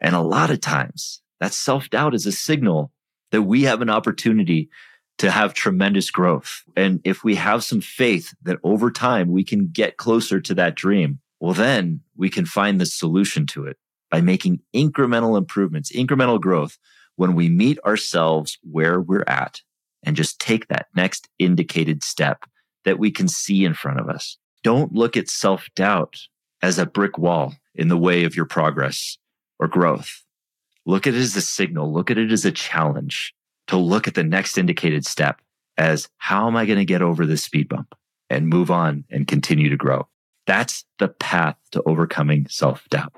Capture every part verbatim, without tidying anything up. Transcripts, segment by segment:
And a lot of times that self-doubt is a signal that we have an opportunity to have tremendous growth. And if we have some faith that over time we can get closer to that dream, well, then we can find the solution to it by making incremental improvements, incremental growth when we meet ourselves where we're at and just take that next indicated step that we can see in front of us. Don't look at self-doubt as a brick wall in the way of your progress or growth. Look at it as a signal. Look at it as a challenge to look at the next indicated step as, how am I going to get over this speed bump and move on and continue to grow? That's the path to overcoming self-doubt.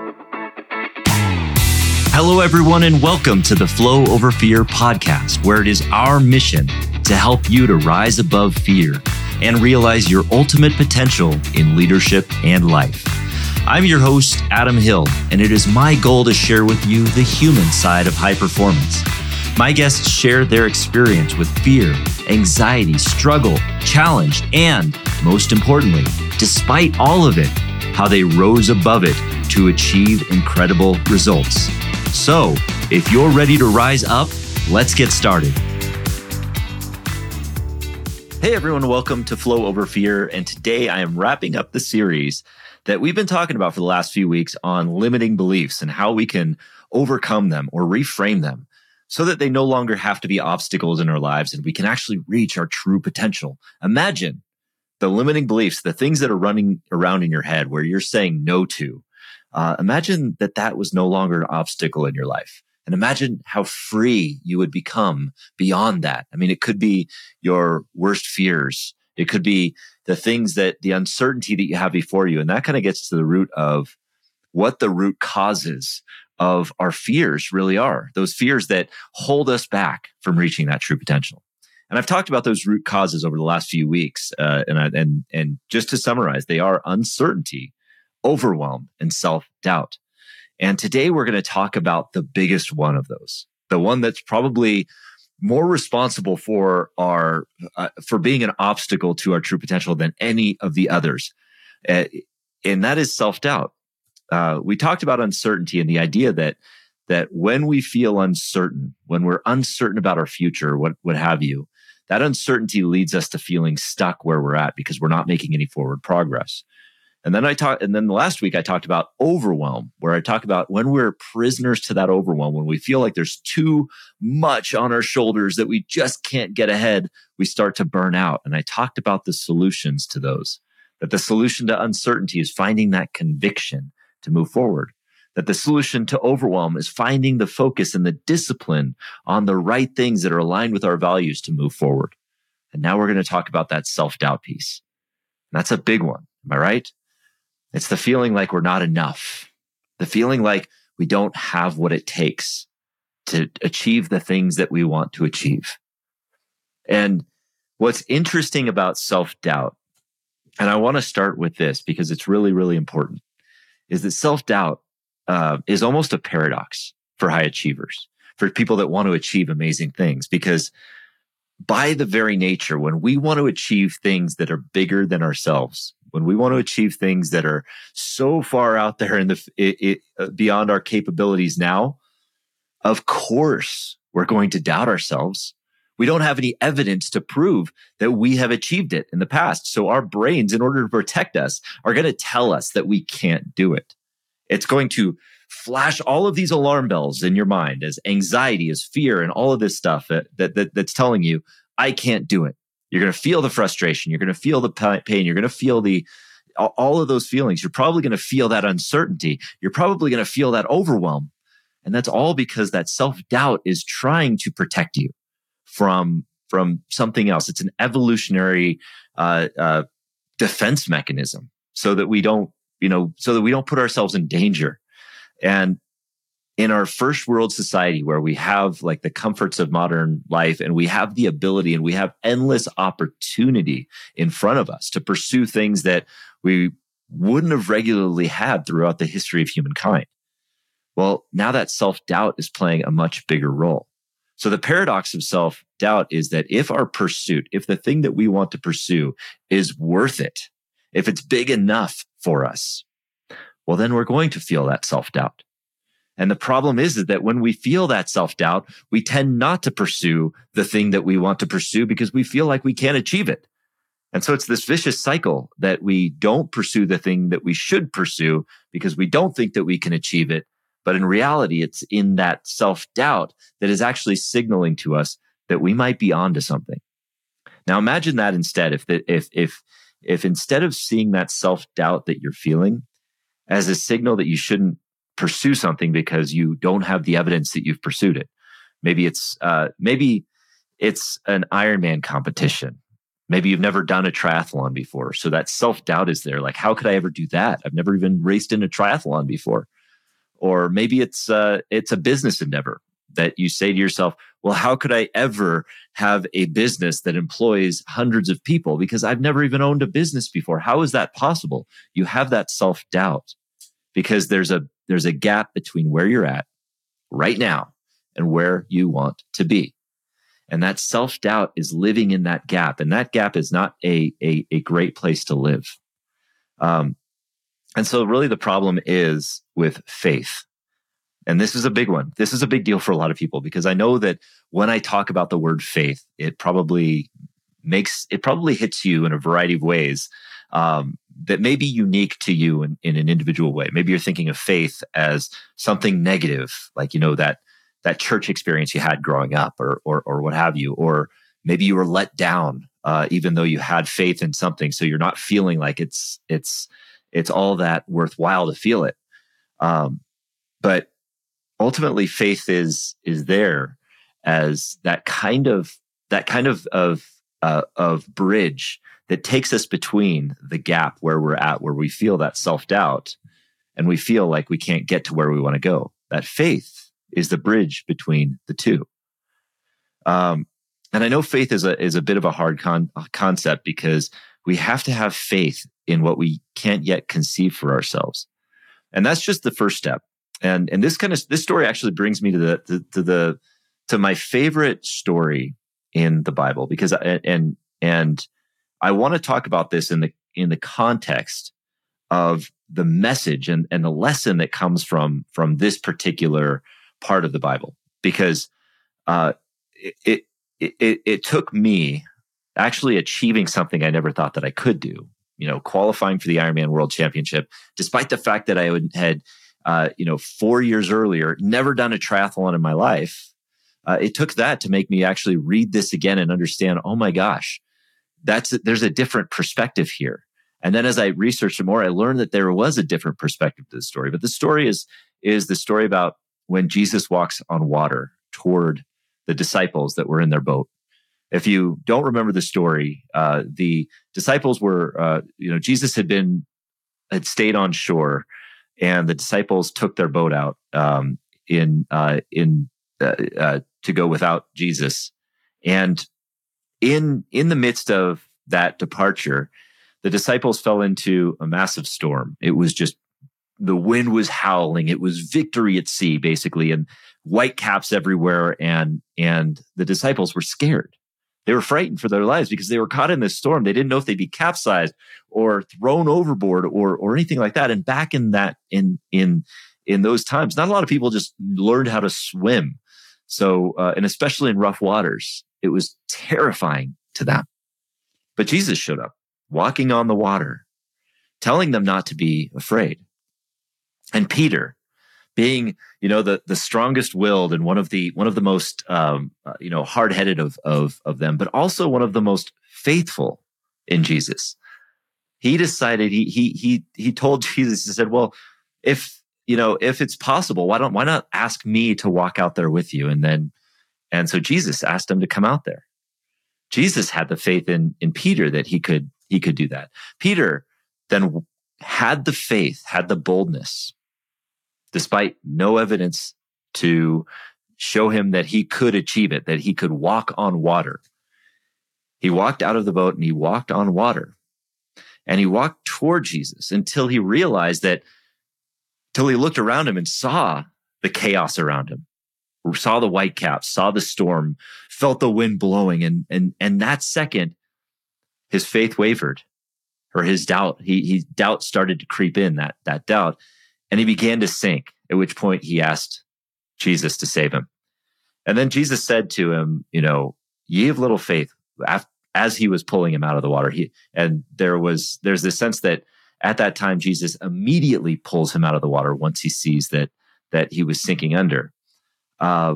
Hello, everyone, and welcome to the Flow Over Fear podcast, where it is our mission to help you to rise above fear and realize your ultimate potential in leadership and life. I'm your host, Adam Hill, and it is my goal to share with you the human side of high performance. My guests share their experience with fear, anxiety, struggle, challenge, and most importantly, despite all of it, how they rose above it to achieve incredible results. So, if you're ready to rise up, let's get started. Hey everyone, welcome to Flow Over Fear, and today I am wrapping up the series that we've been talking about for the last few weeks on limiting beliefs and how we can overcome them or reframe them so that they no longer have to be obstacles in our lives and we can actually reach our true potential. Imagine the limiting beliefs, the things that are running around in your head where you're saying no to. Uh, imagine that that was no longer an obstacle in your life. And imagine how free you would become beyond that. I mean, it could be your worst fears. It could be the things that, the uncertainty that you have before you. And that kind of gets to the root of what the root causes of our fears really are. Those fears that hold us back from reaching that true potential. And I've talked about those root causes over the last few weeks. Uh, and, I, and, and just to summarize, they are uncertainty, overwhelm, and self-doubt. And today we're going to talk about the biggest one of those, the one that's probably more responsible for our uh, for being an obstacle to our true potential than any of the others, uh, and that is self-doubt. Uh, we talked about uncertainty and the idea that that when we feel uncertain, when we're uncertain about our future, what what have you, that uncertainty leads us to feeling stuck where we're at because we're not making any forward progress. And then I talked, and then last week I talked about overwhelm, where I talk about when we're prisoners to that overwhelm, when we feel like there's too much on our shoulders that we just can't get ahead, we start to burn out. And I talked about the solutions to those, that the solution to uncertainty is finding that conviction to move forward, that the solution to overwhelm is finding the focus and the discipline on the right things that are aligned with our values to move forward. And now we're going to talk about that self-doubt piece. And that's a big one. Am I right? It's the feeling like we're not enough, the feeling like we don't have what it takes to achieve the things that we want to achieve. And what's interesting about self-doubt, and I want to start with this because it's really, really important, is that self-doubt uh, is almost a paradox for high achievers, for people that want to achieve amazing things, because by the very nature, when we want to achieve things that are bigger than ourselves, when we want to achieve things that are so far out there in the it, it, beyond our capabilities now, of course, we're going to doubt ourselves. We don't have any evidence to prove that we have achieved it in the past. So our brains, in order to protect us, are going to tell us that we can't do it. It's going to flash all of these alarm bells in your mind as anxiety, as fear, and all of this stuff that, that, that that's telling you, I can't do it. You're going to feel the frustration. You're going to feel the pain. You're going to feel the all of those feelings. You're probably going to feel that uncertainty. You're probably going to feel that overwhelm. And that's all because that self-doubt is trying to protect you from, from something else. It's an evolutionary uh, uh, defense mechanism so that we don't, you know, so that we don't put ourselves in danger. And in our first world society where we have like the comforts of modern life and we have the ability and we have endless opportunity in front of us to pursue things that we wouldn't have regularly had throughout the history of humankind. Well, now that self-doubt is playing a much bigger role. So the paradox of self-doubt is that if our pursuit, if the thing that we want to pursue is worth it, if it's big enough for us, well, then we're going to feel that self-doubt. And the problem is, is that when we feel that self-doubt, we tend not to pursue the thing that we want to pursue because we feel like we can't achieve it. And so it's this vicious cycle that we don't pursue the thing that we should pursue because we don't think that we can achieve it. But in reality, it's in that self-doubt that is actually signaling to us that we might be onto something. Now imagine that instead, if the, if if if instead of seeing that self-doubt that you're feeling as a signal that you shouldn't pursue something because you don't have the evidence that you've pursued it. Maybe it's uh, maybe it's an Ironman competition. Maybe you've never done a triathlon before, so that self-doubt is there. Like, how could I ever do that? I've never even raced in a triathlon before. Or maybe it's uh, it's a business endeavor that you say to yourself, well, how could I ever have a business that employs hundreds of people because I've never even owned a business before? How is that possible? You have that self-doubt because there's a there's a gap between where you're at right now and where you want to be. And that self-doubt is living in that gap. And that gap is not a, a, a great place to live. Um, and so really the problem is with faith. And this is a big one. This is a big deal for a lot of people because I know that when I talk about the word faith, it probably makes, it probably hits you in a variety of ways um, that may be unique to you in, in an individual way. Maybe you're thinking of faith as something negative, like, you know, that that church experience you had growing up or or, or what have you. Or maybe you were let down uh, even though you had faith in something. So you're not feeling like it's it's it's all that worthwhile to feel it. Um, but ultimately, faith is is there as that kind of that kind of of uh, of bridge that takes us between the gap where we're at, where we feel that self-doubt and we feel like we can't get to where we want to go. That faith is the bridge between the two. Um, and I know faith is a is a bit of a hard con- concept because we have to have faith in what we can't yet conceive for ourselves, and that's just the first step. And and this kind of this story actually brings me to the to, to the to my favorite story in the Bible because I, and and I want to talk about this in the in the context of the message and and the lesson that comes from from this particular part of the Bible, because uh, it, it it it took me actually achieving something I never thought that I could do. You know, qualifying for the Ironman World Championship, despite the fact that I had uh, you know four years earlier never done a triathlon in my life. Uh, it took that to make me actually read this again and understand. Oh my gosh, that's there's a different perspective here. And then as I researched it more, I learned that there was a different perspective to the story. But the story is is the story about when Jesus walks on water toward the disciples that were in their boat. If you don't remember the story, uh, the disciples were, uh, you know, Jesus had been, had stayed on shore, and the disciples took their boat out um, in uh, in uh, uh, to go without Jesus. And in in the midst of that departure, the disciples fell into a massive storm. It was just, the wind was howling. It was victory at sea, basically, and white caps everywhere. And, and the disciples were scared. They were frightened for their lives because they were caught in this storm. They didn't know if they'd be capsized or thrown overboard or, or anything like that. And back in that, in, in, in those times, not a lot of people just learned how to swim. So, uh, and especially in rough waters, it was terrifying to them. But Jesus showed up, walking on the water, telling them not to be afraid. And Peter, being, you know, the the strongest willed and one of the one of the most um, uh, you know hard headed of of of them, but also one of the most faithful in Jesus. He decided he he he he told Jesus, he said, "Well, if you know if it's possible, why don't why not ask me to walk out there with you?" And then and so Jesus asked him to come out there. Jesus had the faith in in Peter that he could he could do that. Peter then had the faith, had the boldness, despite no evidence to show him that he could achieve it, that he could walk on water. He walked out of the boat and he walked on water. And he walked toward Jesus until he realized that, till he looked around him and saw the chaos around him, saw the white caps, saw the storm, felt the wind blowing. And, and, and that second, his faith wavered, or his doubt, he, he doubt started to creep in, that, that doubt. and he began to sink, at which point he asked Jesus to save him. And then Jesus said to him, you know, ye of little faith, as he was pulling him out of the water. He, and there was, there's this sense that at that time, Jesus immediately pulls him out of the water once he sees that, that he was sinking under. Uh,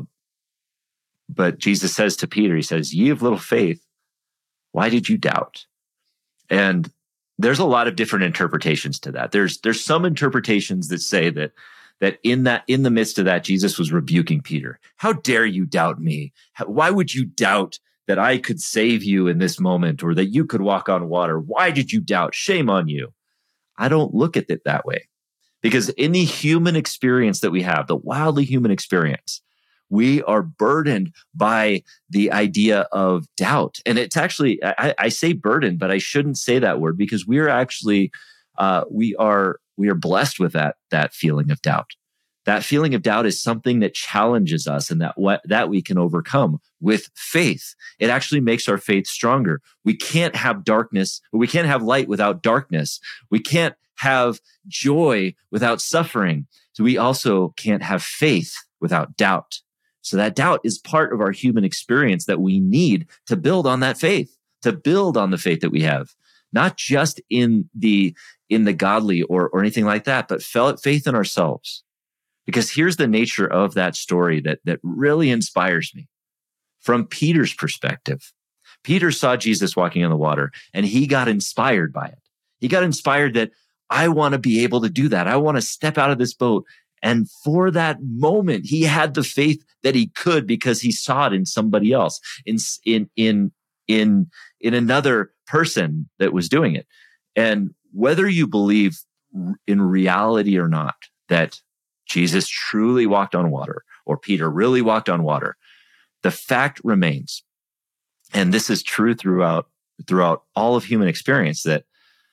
but Jesus says to Peter, he says, ye of little faith, why did you doubt? And there's a lot of different interpretations to that. There's, there's some interpretations that say that, that in that, in the midst of that, Jesus was rebuking Peter. How dare you doubt me? Why would you doubt that I could save you in this moment, or that you could walk on water? Why did you doubt? Shame on you. I don't look at it that way, because in the human experience that we have, the wildly human experience, we are burdened by the idea of doubt. And it's actually, I, I say burdened, but I shouldn't say that word, because we are actually, uh, we are, we are blessed with that, that feeling of doubt. That feeling of doubt is something that challenges us, and that what that we can overcome with faith. It actually makes our faith stronger. We can't have darkness, we can't have light without darkness. We can't have joy without suffering. So we also can't have faith without doubt. So that doubt is part of our human experience that we need to build on that faith, to build on the faith that we have, not just in the in the godly or or anything like that, but faith in ourselves. Because here's the nature of that story that, that really inspires me. From Peter's perspective, Peter saw Jesus walking on the water, and he got inspired by it. He got inspired that I want to be able to do that. I want to step out of this boat. And for that moment, he had the faith that he could, because he saw it in somebody else, in, in, in, in, in another person that was doing it. And whether you believe in reality or not, that Jesus truly walked on water, or Peter really walked on water, the fact remains, and this is true throughout throughout all of human experience, that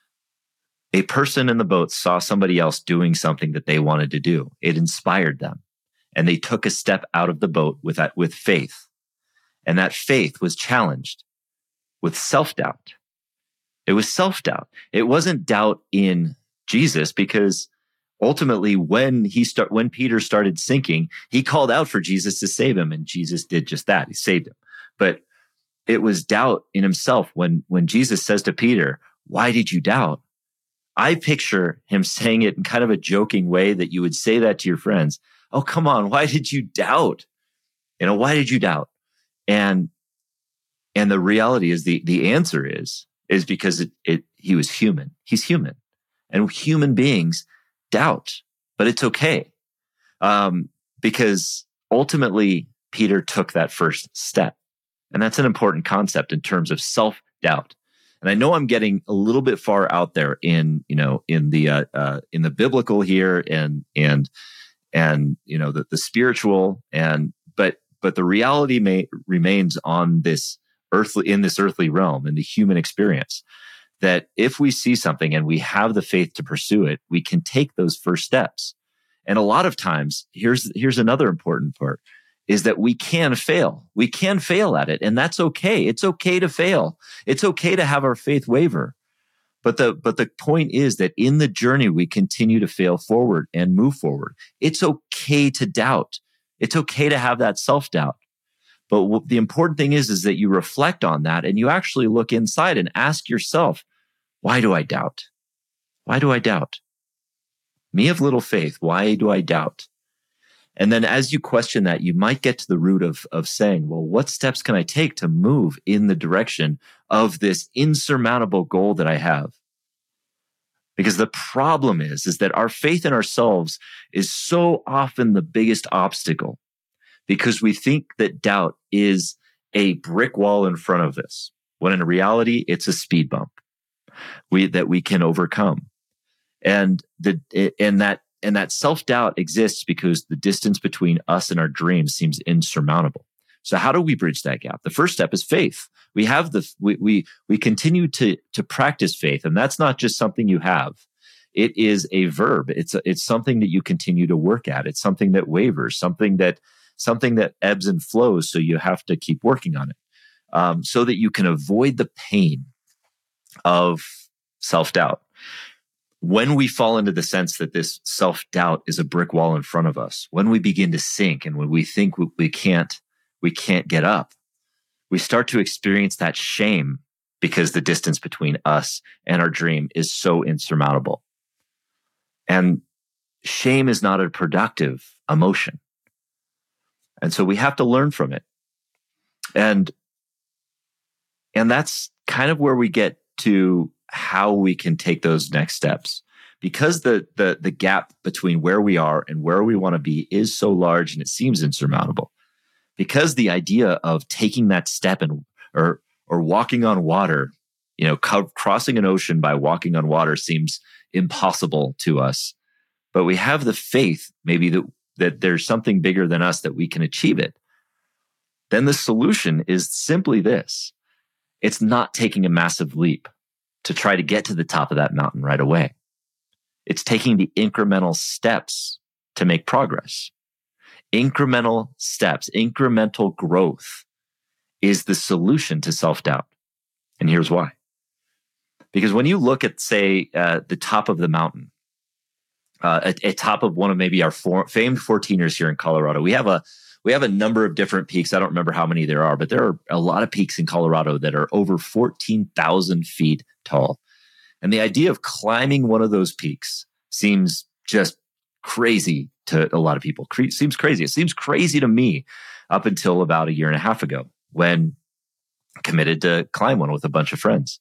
a person in the boat saw somebody else doing something that they wanted to do. It inspired them, and they took a step out of the boat with that, with faith, and that faith was challenged with self-doubt. It was self-doubt. It wasn't doubt in Jesus, because ultimately, when he start, when Peter started sinking, he called out for Jesus to save him, and Jesus did just that. He saved him. But it was doubt in himself. When, when Jesus says to Peter, why did you doubt? I picture him saying it in kind of a joking way that you would say that to your friends. Oh, come on. Why did you doubt? You know, why did you doubt? And, and the reality is the, the answer is, is because it, it, he was human. He's human, and human beings doubt, but it's okay. Um, because ultimately Peter took that first step. And that's an important concept in terms of self-doubt. And I know I'm getting a little bit far out there in, you know, in the, uh, uh, in the biblical here, and, and, and, you know, the, the spiritual, and, but, but the reality may remains on this earthly, in this earthly realm, in the human experience, that if we see something and we have the faith to pursue it, we can take those first steps. And a lot of times, here's, here's another important part, is that we can fail. We can fail at it, and that's okay. It's okay to fail. It's okay to have our faith waver. But the, but the point is that in the journey, we continue to fail forward and move forward. It's okay to doubt. It's okay to have that self-doubt. But w- the important thing is, is that you reflect on that, and you actually look inside and ask yourself, why do I doubt? Why do I doubt? Me of little faith, why do I doubt? And then as you question that, you might get to the root of, of saying, well, what steps can I take to move in the direction of this insurmountable goal that I have? Because the problem is, is that our faith in ourselves is so often the biggest obstacle, because we think that doubt is a brick wall in front of us, when in reality, it's a speed bump we, that we can overcome. And the, and that, and that self-doubt exists because the distance between us and our dreams seems insurmountable. So how do we bridge that gap? The first step is faith. We have the, we, we, we continue to, to practice faith. And that's not just something you have. It is a verb. It's a, it's something that you continue to work at. It's something that wavers, something that, something that ebbs and flows. So you have to keep working on it, um, so that you can avoid the pain of self-doubt. when we fall into the sense that this self-doubt is a brick wall in front of us, when we begin to sink and when we think we, we can't, we can't get up, we start to experience that shame because the distance between us and our dream is so insurmountable. And shame is not a productive emotion. And so we have to learn from it. And, and that's kind of where we get to how we can take those next steps. Because the, the, the gap between where we are and where we want to be is so large and it seems insurmountable. Because the idea of taking that step and or or walking on water, you know, co- crossing an ocean by walking on water seems impossible to us. But we have the faith maybe that, that there's something bigger than us that we can achieve it. Then the solution is simply this. It's not taking a massive leap to try to get to the top of that mountain right away. It's taking the incremental steps to make progress. Incremental steps, incremental growth is the solution to self-doubt. And here's why. Because when you look at, say, uh, the top of the mountain, uh, at, at top of one of maybe our four, famed fourteeners here in Colorado, we have a we have a number of different peaks. I don't remember how many there are, but there are a lot of peaks in Colorado that are over fourteen thousand feet tall. And the idea of climbing one of those peaks seems just crazy to a lot of people. Cre- seems crazy. It seems crazy to me up until about a year and a half ago when I committed to climb one with a bunch of friends.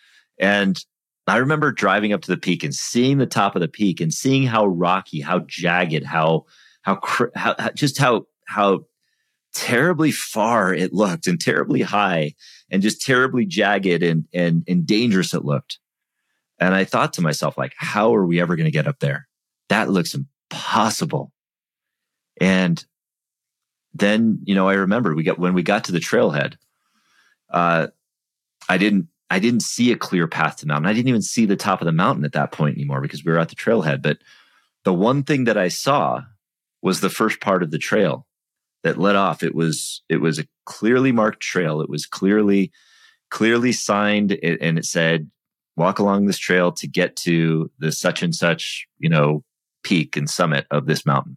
And I remember driving up to the peak and seeing the top of the peak and seeing how rocky, how jagged, how how, how, how just how how terribly far it looked and terribly high and just terribly jagged and and and dangerous it looked. And I thought to myself, like, how are we ever going to get up there? That looks impossible. And then, you know, I remember we got when we got to the trailhead, uh, I didn't I didn't see a clear path to the mountain. I didn't even see the top of the mountain at that point anymore because we were at the trailhead. But the one thing that I saw was the first part of the trail that led off. It was it was a clearly marked trail. It was clearly clearly signed, and it said, "Walk along this trail to get to the such and such, you know, peak and summit of this mountain."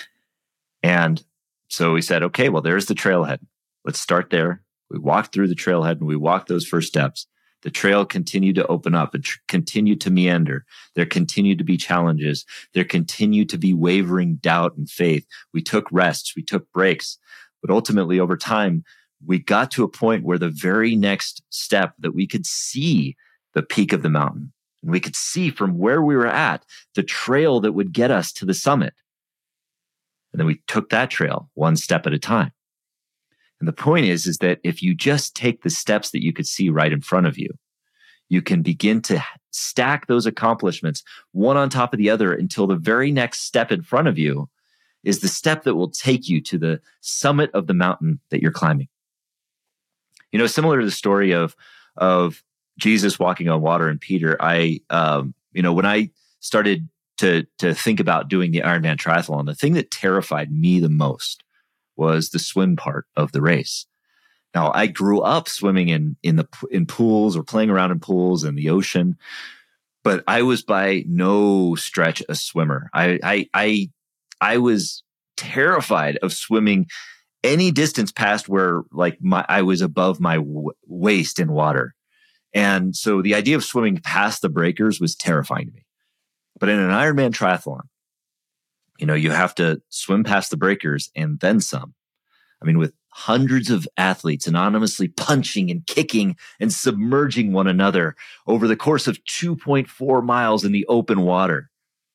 And so we said, okay, well, there's the trailhead. Let's start there. We walked through the trailhead and we walked those first steps. The trail continued to open up and tr- continued to meander. There continued to be challenges. There continued to be wavering doubt and faith. We took rests. We took breaks. But ultimately, over time, we got to a point where the very next step that we could see the peak of the mountain. And we could see from where we were at the trail that would get us to the summit. And then we took that trail one step at a time. And the point is, is that if you just take the steps that you could see right in front of you, you can begin to stack those accomplishments one on top of the other until the very next step in front of you is the step that will take you to the summit of the mountain that you're climbing. You know, similar to the story of, of Jesus walking on water and Peter, I, um, you know, when I started to, to think about doing the Ironman triathlon, the thing that terrified me the most was the swim part of the race. Now, I grew up swimming in in the in pools or playing around in pools in the ocean, but I was by no stretch a swimmer. I I I, I was terrified of swimming any distance past where like my I was above my w- waist in water, and so the idea of swimming past the breakers was terrifying to me. But in an Ironman triathlon, you know, you have to swim past the breakers and then some. I mean, with hundreds of athletes anonymously punching and kicking and submerging one another over the course of two point four miles in the open water.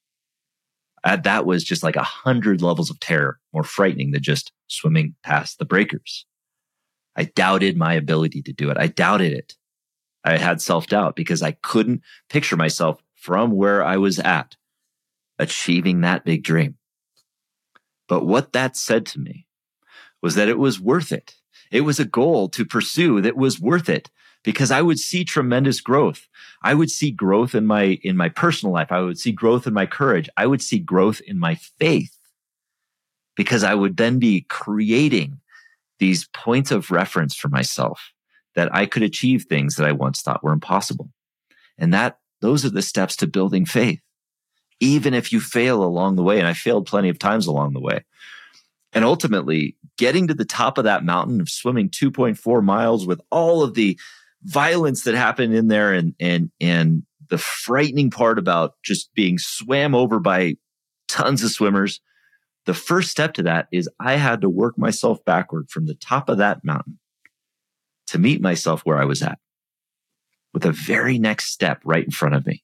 Uh, that was just like a hundred levels of terror, more frightening than just swimming past the breakers. I doubted my ability to do it. I doubted it. I had self-doubt because I couldn't picture myself from where I was at achieving that big dream. But what that said to me was that it was worth it. It was a goal to pursue that was worth it because I would see tremendous growth. I would see growth in my, in my personal life. I would see growth in my courage. I would see growth in my faith because I would then be creating these points of reference for myself that I could achieve things that I once thought were impossible. And that those are the steps to building faith, even if you fail along the way. And I failed plenty of times along the way. And ultimately, getting to the top of that mountain of swimming two point four miles with all of the violence that happened in there, and and and the frightening part about just being swam over by tons of swimmers, the first step to that is I had to work myself backward from the top of that mountain to meet myself where I was at, with the very next step right in front of me.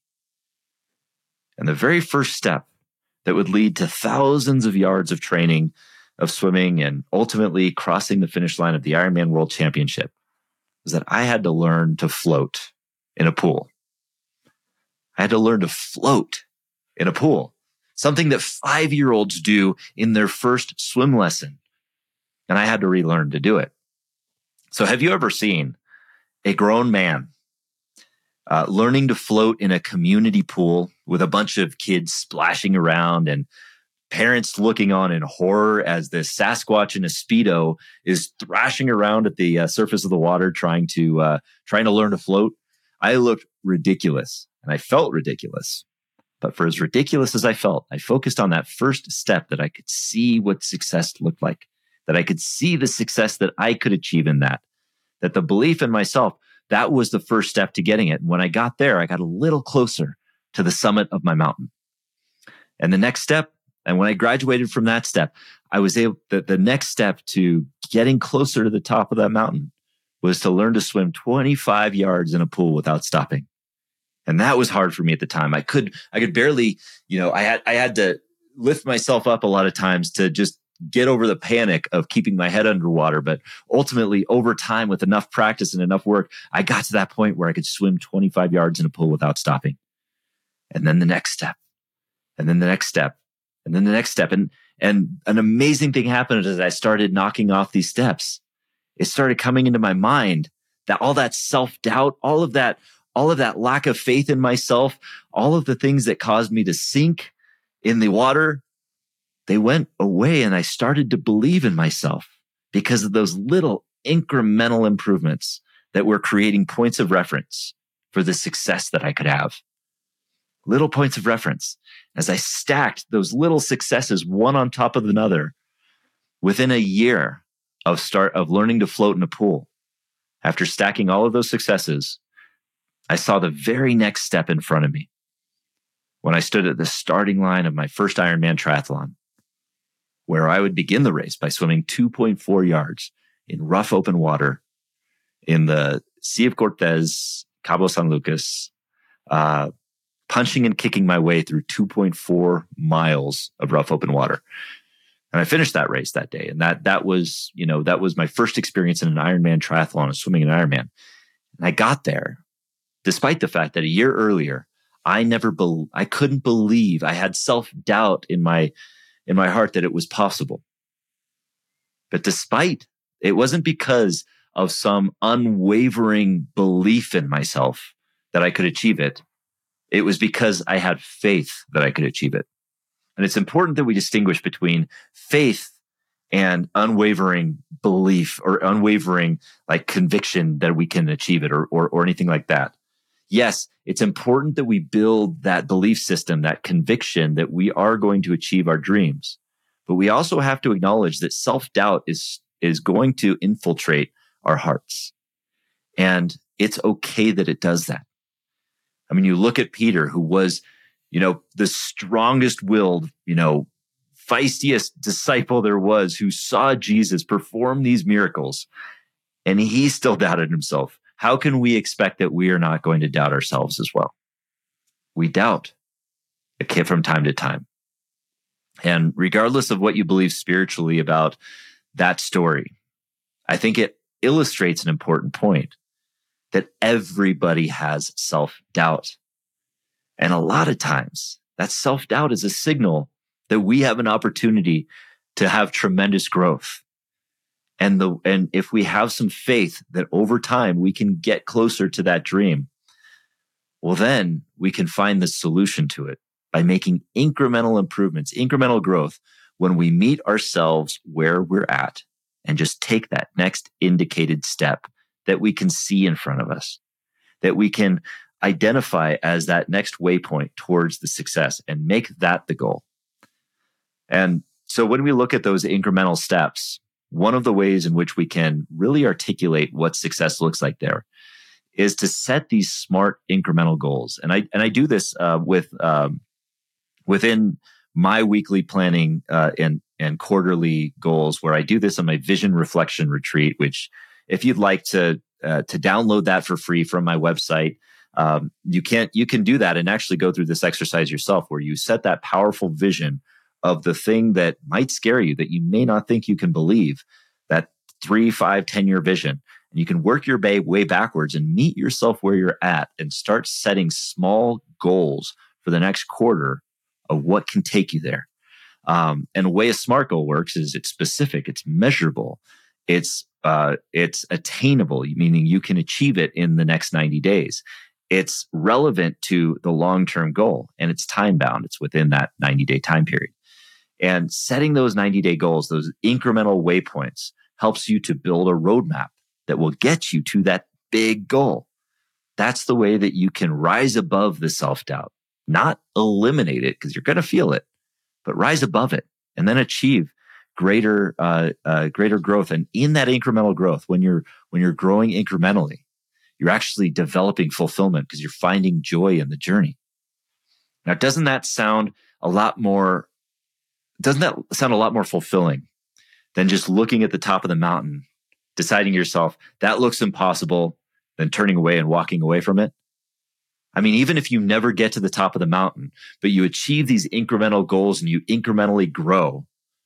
And the very first step that would lead to thousands of yards of training, of swimming, and ultimately crossing the finish line of the Ironman World Championship was that I had to learn to float in a pool. I had to learn to float in a pool, something that five-year-olds do in their first swim lesson. And I had to relearn to do it. So have you ever seen a grown man uh, learning to float in a community pool with a bunch of kids splashing around and parents looking on in horror as the Sasquatch in a Speedo is thrashing around at the uh, surface of the water trying to uh, trying to learn to float? I looked ridiculous and I felt ridiculous. But for as ridiculous as I felt, I focused on that first step, that I could see what success looked like, that I could see the success that I could achieve in that, that the belief in myself, that was the first step to getting it. And when I got there, I got a little closer to the summit of my mountain. And the next step, and when I graduated from that step, I was able, the, the next step to getting closer to the top of that mountain was to learn to swim twenty-five yards in a pool without stopping. And that was hard for me at the time. I could, I could barely, you know, I had, I had to lift myself up a lot of times to just get over the panic of keeping my head underwater. But ultimately, over time, with enough practice and enough work, I got to that point where I could swim twenty-five yards in a pool without stopping. And then the next step, and then the next step, and then the next step. And, and an amazing thing happened as I started knocking off these steps. It started coming into my mind that all that self-doubt, all of that, all of that lack of faith in myself, all of the things that caused me to sink in the water, they went away, and I started to believe in myself because of those little incremental improvements that were creating points of reference for the success that I could have. Little points of reference. As I stacked those little successes one on top of another, within a year of start of learning to float in a pool, after stacking all of those successes, I saw the very next step in front of me when I stood at the starting line of my first Ironman triathlon, where I would begin the race by swimming two point four yards in rough open water in the Sea of Cortez, Cabo San Lucas, uh, punching and kicking my way through two point four miles of rough open water. And I finished that race that day. And that, that was, you know, that was my first experience in an Ironman triathlon, of swimming an Ironman. And I got there despite the fact that a year earlier, I never, be- I couldn't believe, I had self-doubt in my, in my heart that it was possible. But despite, it wasn't because of some unwavering belief in myself that I could achieve it. It was because I had faith that I could achieve it. And it's important that we distinguish between faith and unwavering belief, or unwavering like conviction that we can achieve it, or, or, or anything like that. Yes, it's important that we build that belief system, that conviction that we are going to achieve our dreams. But we also have to acknowledge that self-doubt is, is going to infiltrate our hearts. And it's okay that it does that. I mean, you look at Peter, who was, you know, the strongest willed, you know, feistiest disciple there was, who saw Jesus perform these miracles, and he still doubted himself. How can we expect that we are not going to doubt ourselves as well? We doubt, okay, from time to time. And regardless of what you believe spiritually about that story, I think it illustrates an important point, that everybody has self-doubt. And a lot of times, that self-doubt is a signal that we have an opportunity to have tremendous growth. And the and if we have some faith that over time we can get closer to that dream, well, then we can find the solution to it by making incremental improvements, incremental growth, when we meet ourselves where we're at and just take that next indicated step that we can see in front of us, that we can identify as that next waypoint towards the success and make that the goal. And so when we look at those incremental steps, one of the ways in which we can really articulate what success looks like there is to set these smart incremental goals. And I and I do this uh, with um, within my weekly planning uh, and and quarterly goals, where I do this on my vision reflection retreat. Which, if you'd like to uh, to download that for free from my website, um, you can you can do that and actually go through this exercise yourself, where you set that powerful vision of the thing that might scare you, that you may not think you can believe, that three, five, ten year vision. And you can work your way, way backwards and meet yourself where you're at and start setting small goals for the next quarter of what can take you there. Um, and the way a SMART goal works is it's specific, it's measurable, it's uh, it's attainable, meaning you can achieve it in the next ninety days. It's relevant to the long-term goal, and it's time-bound. It's within that ninety-day time period. And setting those ninety-day goals, those incremental waypoints, helps you to build a roadmap that will get you to that big goal. That's the way that you can rise above the self-doubt, not eliminate it because you're going to feel it, but rise above it and then achieve greater, uh, uh, greater growth. And in that incremental growth, when you're when you're growing incrementally, you're actually developing fulfillment because you're finding joy in the journey. Now, doesn't that sound a lot more? Doesn't that sound a lot more fulfilling than just looking at the top of the mountain, deciding yourself, that looks impossible, then turning away and walking away from it? I mean, even if you never get to the top of the mountain, but you achieve these incremental goals and you incrementally grow,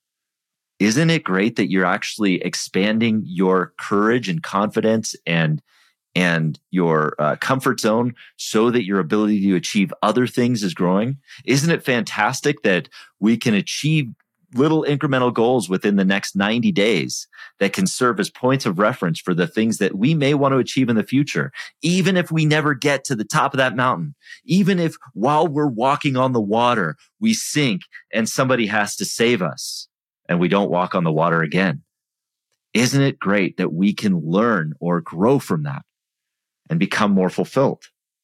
isn't it great that you're actually expanding your courage and confidence and and your uh, comfort zone so that your ability to achieve other things is growing? Isn't it fantastic that we can achieve little incremental goals within the next ninety days that can serve as points of reference for the things that we may want to achieve in the future, even if we never get to the top of that mountain, even if while we're walking on the water, we sink and somebody has to save us and we don't walk on the water again? Isn't it great that we can learn or grow from that and become more fulfilled?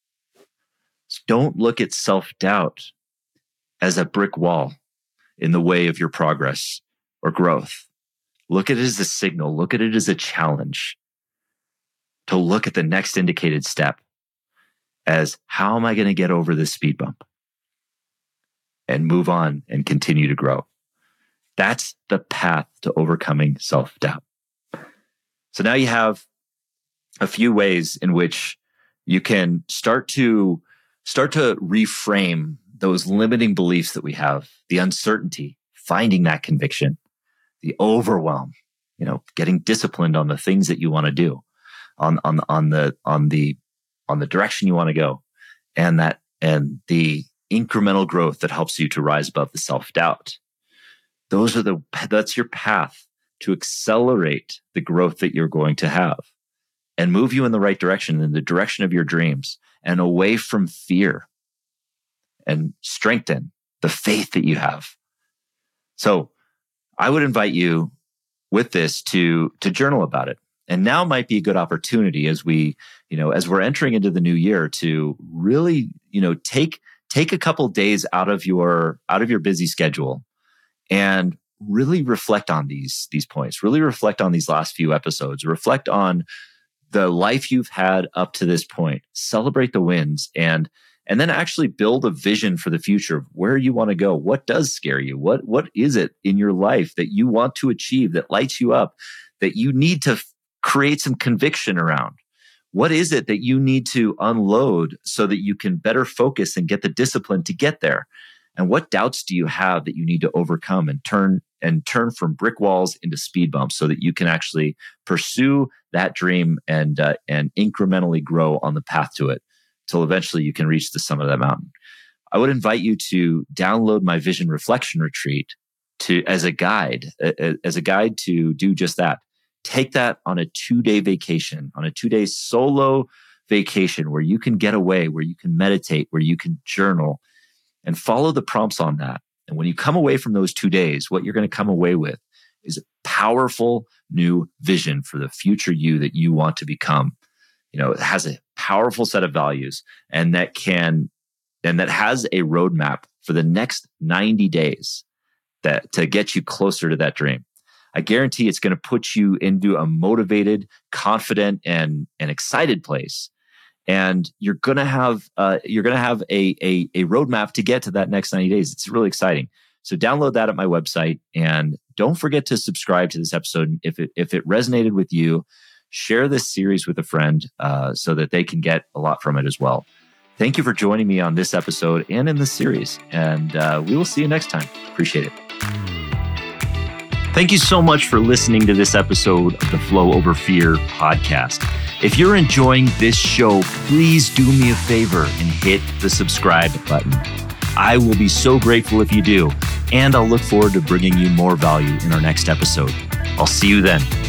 So don't look at self-doubt as a brick wall in the way of your progress or growth. Look at it as a signal. Look at it as a challenge to look at the next indicated step as, how am I going to get over this speed bump and move on and continue to grow? That's the path to overcoming self-doubt. So now you have a few ways in which you can start to start to reframe those limiting beliefs that we have, the uncertainty, finding that conviction, the overwhelm, you know, getting disciplined on the things that you want to do, on on on the on the on the direction you want to go, and that and the incremental growth that helps you to rise above the self-doubt. Those are the that's your path to accelerate the growth that you're going to have and move you in the right direction, in the direction of your dreams and away from fear, and strengthen the faith that you have. So I would invite you with this to, to journal about it. And now might be a good opportunity as we, you know, as we're entering into the new year to really, you know, take, take a couple days out of your, out of your busy schedule and really reflect on these, these points, really reflect on these last few episodes, reflect on the life you've had up to this point, celebrate the wins, and and then actually build a vision for the future of where you want to go. What does scare you? What what is it in your life that you want to achieve, that lights you up, that you need to f- create some conviction around? What is it that you need to unload so that you can better focus and get the discipline to get there? And what doubts do you have that you need to overcome and turn and turn from brick walls into speed bumps so that you can actually pursue that dream and uh, and incrementally grow on the path to it till eventually you can reach the summit of that mountain? I would invite you to download my Vision Reflection Retreat to as a guide, a, as a guide to do just that. Take that on a two-day vacation, on a two-day solo vacation where you can get away, where you can meditate, where you can journal, and follow the prompts on that. And when you come away from those two days, what you're going to come away with is a powerful new vision for the future you that you want to become. you know, has a powerful set of values and that can, and that has a roadmap for the next ninety days that to get you closer to that dream. I guarantee it's going to put you into a motivated, confident, and, and excited place. And you're going to have, uh, you're going to have a, a, a roadmap to get to that next ninety days. It's really exciting. So download that at my website, and don't forget to subscribe to this episode. If it, if it resonated with you, share this series with a friend uh, so that they can get a lot from it as well. Thank you for joining me on this episode and in this series. And uh, we will see you next time. Appreciate it. Thank you so much for listening to this episode of the Flow Over Fear podcast. If you're enjoying this show, please do me a favor and hit the subscribe button. I will be so grateful if you do, and I'll look forward to bringing you more value in our next episode. I'll see you then.